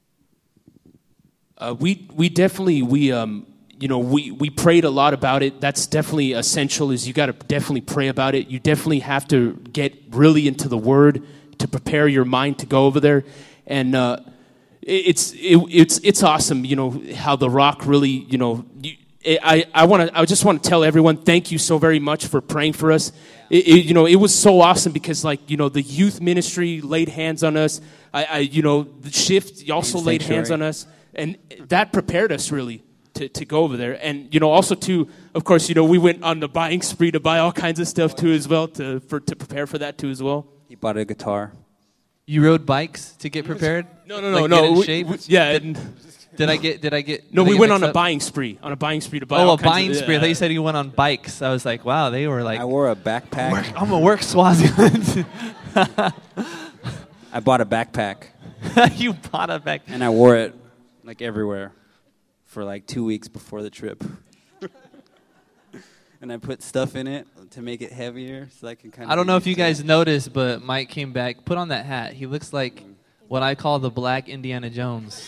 Uh, we we definitely we um you know we, we prayed a lot about it. That's definitely essential. Is you got to definitely pray about it. You definitely have to get really into the Word to prepare your mind to go over there, and uh, it, it's it, it's it's awesome. You know how the Rock really you know. You, I, I want to. I just want to tell everyone, thank you so very much for praying for us. It, it, you know, it was so awesome because, like, you know, the youth ministry laid hands on us. I, I you know, the shift also laid hands on us, and that prepared us really to, to go over there. And you know, also too, of course, you know, we went on the buying spree to buy all kinds of stuff too as well to for to prepare for that too as well. He bought a guitar. You rode bikes to get prepared? No, no, no, like no. Get in we, shape? we, yeah. Did, did I get? Did I get? No, did I we get went on a up? buying spree. On a buying spree to buy. Oh, all a kinds buying of, spree. I yeah. thought you said you went on bikes. I was like, wow, they were like. I wore a backpack. Work, I'm gonna work Swaziland. I bought a backpack. You bought a backpack. And I wore it like everywhere for like two weeks before the trip. And I put stuff in it to make it heavier so I can kind of. I don't know if you guys noticed, but Mike came back. Put on that hat. He looks like what I call the Black Indiana Jones.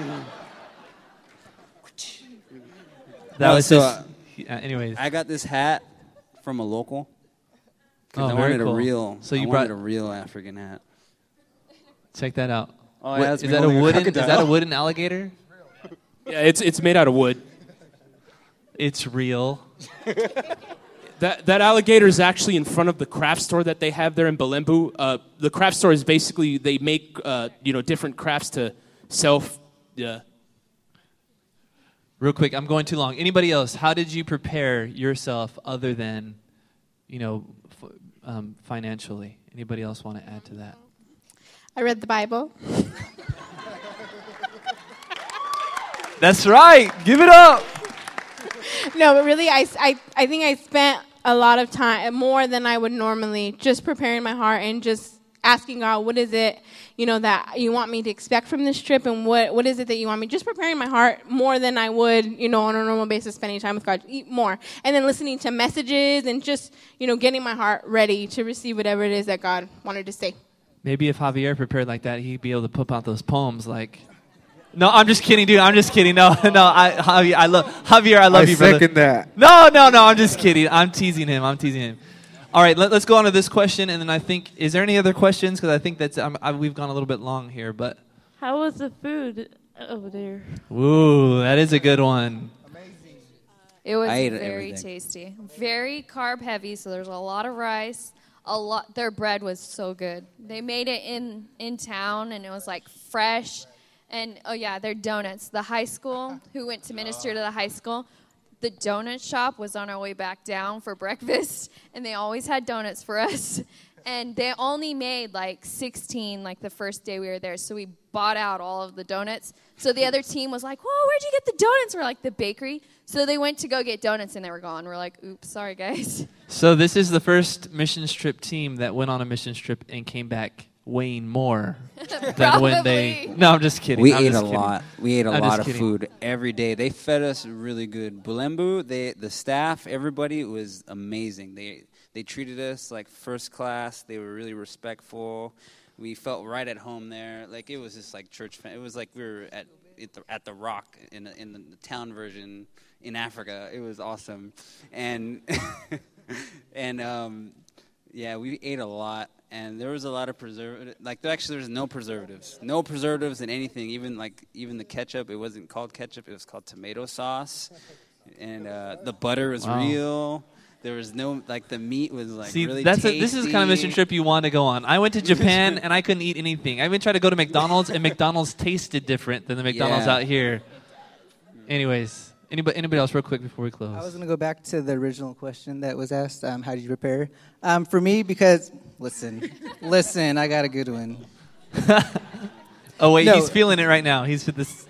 That No, was so, just. uh, Uh, anyways, I got this hat from a local. Oh, I very wanted cool. a real. So you I brought- wanted a real African hat. check that out. Oh, What- yeah, it's is me that a holding a wooden? Is crocodile. that a wooden alligator? Yeah, it's it's made out of wood. It's real. That that alligator is actually in front of the craft store that they have there in Balembu. Uh, the craft store is basically they make uh, you know different crafts to sell. F- yeah. Real quick, I'm going too long. Anybody else? How did you prepare yourself other than, you know, f- um, financially? Anybody else want to add to that? I read the Bible. That's right. Give it up. No, but really, I, I, I think I spent a lot of time, more than I would normally, just preparing my heart and just asking God, what is it, you know, that you want me to expect from this trip, and what, what is it that you want me, just preparing my heart more than I would, you know, on a normal basis, spending time with God, eat more. And then listening to messages and just, you know, getting my heart ready to receive whatever it is that God wanted to say. Maybe if Javier prepared like that, he'd be able to pump out those poems like... No, I'm just kidding, dude. I'm just kidding. No, no, I, Javier, I love Javier. I love I you, brother. second that. No, no, no. I'm just kidding. I'm teasing him. I'm teasing him. All right, let, let's go on to this question, and then I think is there any other questions? Because I think that's um, I, we've gone a little bit long here, but. How was the food over there? Ooh, that is a good one. It was I ate very everything. tasty, very carb heavy. So there's a lot of rice. A lot. Their bread was so good. They made it in in town, and it was like fresh. And oh yeah, their donuts. The high school who went to minister to the high school, the donut shop was on our way back down for breakfast, and they always had donuts for us. And they only made like sixteen like the first day we were there, so we bought out all of the donuts. So the other team was like, "Whoa, where'd you get the donuts?" We're like, "The bakery." So they went to go get donuts, and they were gone. We're like, "Oops, sorry guys." So this is the first missions trip team that went on a missions trip and came back weighing more than when they. Probably. No, I'm just kidding. We I'm ate a just kidding. lot. We ate a I'm lot just of kidding. food every day. They fed us really good. Bulembu, they the staff, everybody was amazing. They they treated us like first class. They were really respectful. We felt right at home there. Like it was just like church. It was like we were at at the, at the Rock in the, in the town version in Africa. It was awesome, and and um, yeah, we ate a lot. And there was a lot of preservative. Like there actually, there was no preservatives, no preservatives in anything. Even like even the ketchup, it wasn't called ketchup. It was called tomato sauce, and uh, the butter was Wow. real. There was no like the meat was like See, really that's tasty. a, this is the kind of mission trip you want to go on. I went to Japan and I couldn't eat anything. I even tried to go to McDonald's and McDonald's tasted different than the McDonald's Yeah. out here. Anyways, anybody anybody else real quick before we close? I was going to go back to the original question that was asked, um, how did you prepare? Um, for me, because, listen, listen, I got a good one. Oh, wait, No. he's feeling it right now. He's this.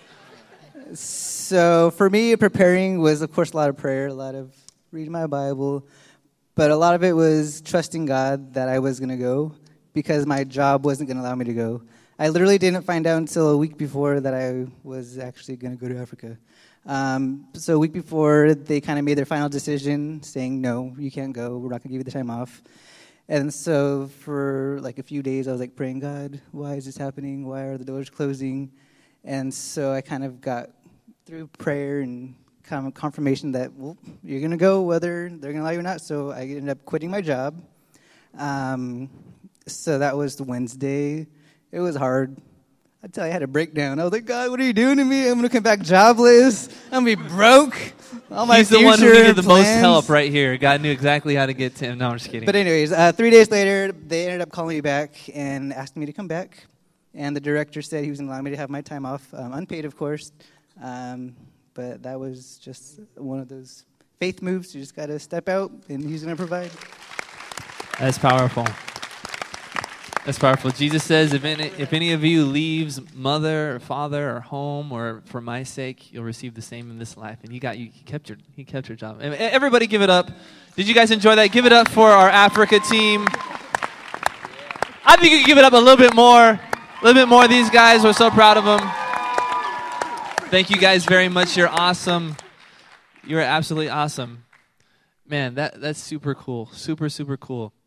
So for me, preparing was, of course, a lot of prayer, a lot of reading my Bible. but a lot of it was trusting God that I was going to go because my job wasn't going to allow me to go. I literally didn't find out until a week before that I was actually going to go to Africa. Um, so a week before, they kind of made their final decision, saying, no, you can't go. We're not going to give you the time off. And so for like a few days, I was like praying, God, why is this happening? Why are the doors closing? And so I kind of got through prayer and kind of confirmation that, well, you're going to go whether they're going to allow you or not. So I ended up quitting my job. Um, so that was the Wednesday. It was hard. I tell you, I had a breakdown. I was like, God, what are you doing to me? I'm going to come back jobless. I'm going to be broke. All my He's the one who future needed the most plans. help right here. God knew exactly how to get to him. No, I'm just kidding. But anyways, uh, three days later, they ended up calling me back and asked me to come back. And the director said he was going to allow me to have my time off, um, unpaid, of course. Um, but that was just one of those faith moves. You just got to step out, and he's going to provide. That's powerful. That's powerful. Jesus says, if any, if any of you leaves mother or father or home or for my sake, you'll receive the same in this life. And he got you. He kept your. He kept your job. Everybody, give it up. Did you guys enjoy that? Give it up for our Africa team. I think you can give it up a little bit more. A little bit more. These guys, we're so proud of them. Thank you guys very much. You're awesome. You're absolutely awesome. Man, that that's super cool. Super, super cool.